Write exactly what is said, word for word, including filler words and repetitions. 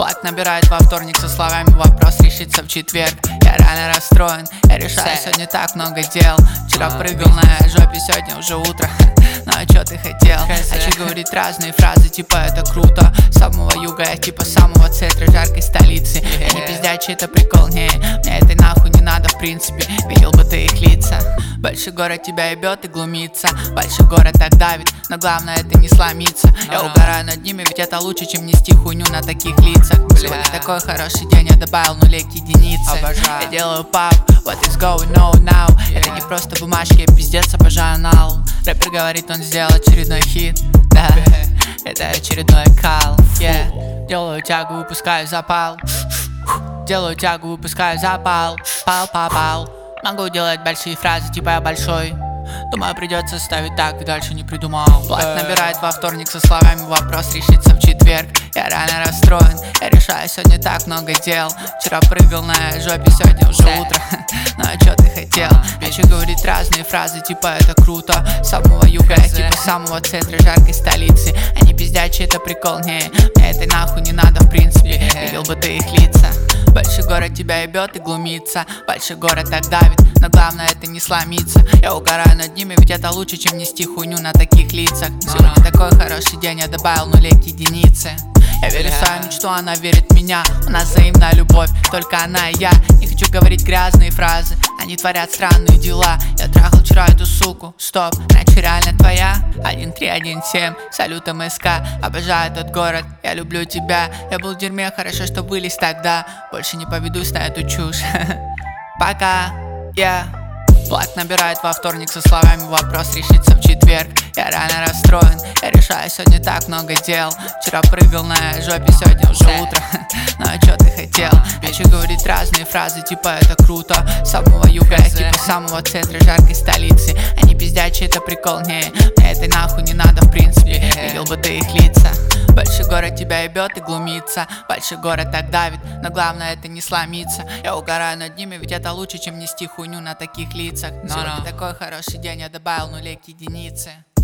Влад набирает во вторник со словами: вопрос решится в четверг. Я реально расстроен, я решаю сегодня так много дел. Вчера прыгал на жопе, сегодня уже утро. Ну а чё ты хотел? Хочу говорить разные фразы, типа это круто. С самого юга я типа самого центра жаркой столицы. Я не пиздячий, это прикол, не, мне этой нахуй не надо в принципе. Видел бы ты их лица. Большой город тебя ебет и глумится. Большой город так давит, но главное это не сломиться. Я угораю над ними, ведь это лучше, чем нести хуйню на таких лицах. Сегодня такой хороший день, я добавил нулей к единице. Я делаю пап, what is going on now? Это не просто бумажки, я пиздец обожаю анал. Рэпер говорит, он сделал очередной хит. Да, это очередной кал. Yeah. Делаю тягу, выпускаю запал. Делаю тягу, выпускаю запал. Пал-пал-пал. Могу делать большие фразы, типа я большой. Думаю, придется ставить так, и дальше не придумал. Влад набирает во вторник со словами: вопрос решится в четверг. Я реально расстроен, я решаю сегодня так много дел. Вчера прыгал на жопе, сегодня уже утро. Ну а чё ты хотел? Хочу говорить разные фразы, типа это круто. С самого юга я типа самого центра жаркой столицы. А не пиздячий, это прикол, не, мне этой нахуй не надо в принципе. Видел бы ты их лица. Большой город тебя ебет и глумится. Большой город так давит, но главное это не сломиться. Я угораю над ними, ведь это лучше, чем нести хуйню на таких лицах. Сегодня такой хороший день, я добавил нулей к единице. Я верю в свою мечту, она верит в меня. У нас взаимная любовь, только она и я. Не хочу говорить грязные фразы, они творят странные дела. Я трахал вчера эту суку, стоп, значит реально твоя. Один три один семь, салют МСК. Обожаю этот город, я люблю тебя. Я был в дерьме, хорошо, что вылез тогда. Больше не поведусь на эту чушь. Пока, я yeah. Влад набирает во вторник со словами: вопрос решится в четверг. Я реально расстроен, я решаю сегодня так много дел. Вчера прыгал на жопе, сегодня уже утро. Ну а чё ты хотел? Хочу говорить разные фразы, типа это круто. С самого юга я типа самого центра жаркой столицы. А не пиздячий, это прикол, не, мне этой нахуй не надо в принципе. Видел бы ты их лица. Большой город тебя ебет и глумится. Большой город так давит, но главное это не сломиться. Я угораю над ними, ведь это лучше, чем нести хуйню на таких лицах. Сегодня такой хороший день, я добавил нулей к единице.